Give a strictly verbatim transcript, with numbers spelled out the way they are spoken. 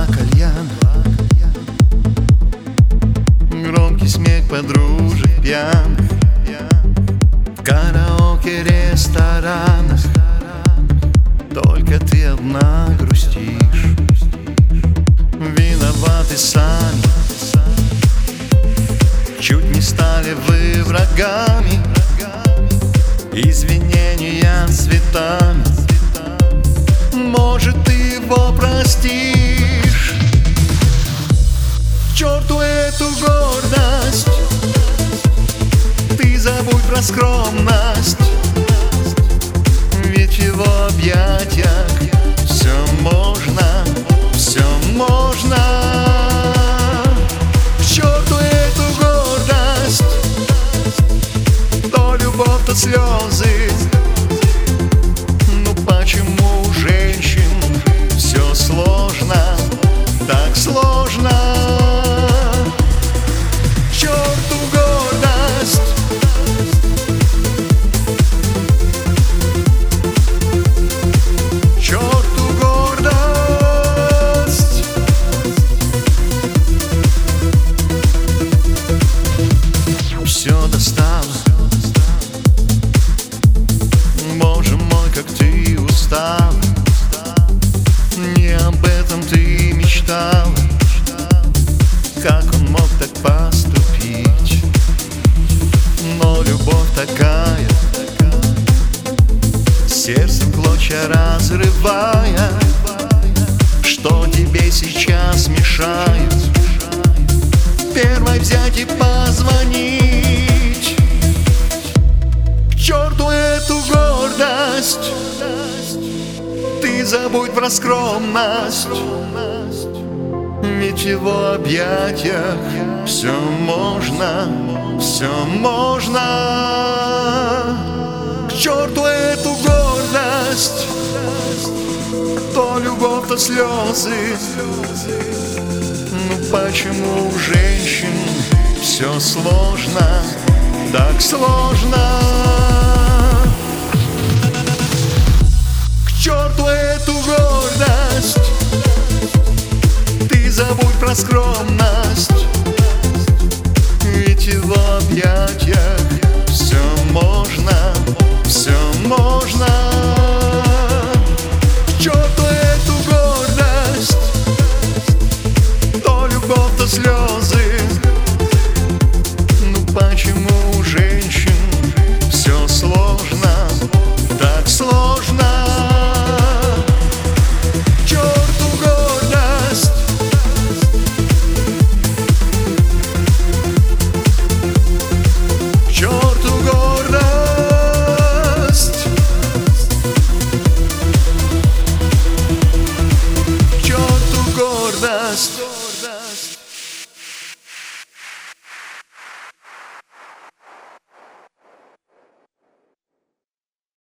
два кальяна, громкий смех подружек пьяных, в караоке, ресторанах только ты одна грустишь. Виноваты сами, чуть не стали вы врагами. Извинения цветами, может, ты его простишь. К черту эту гордость, ты забудь про скромность, ведь в его объятиях все можно, все можно. К черту эту гордость, то любовь, то слезы. Ну почему у женщин все сложно, так сложно? К черту гордость, к черту гордость. Все достало, боже мой, как ты устала. Не об этом ты мечтала. Как он мог так поступить? Но любовь такая, сердце в клочья разрывая. Что тебе сейчас мешает первой взять и позвонить? К черту эту гордость, ты забудь про скромность, ведь в его объятиях все можно, все можно. К черту эту гордость, то любовь, то слезы. Ну почему у женщин все сложно, так сложно? К черту эту гордость, ты забудь про скромность, ведь в его объятиях все можно, все можно.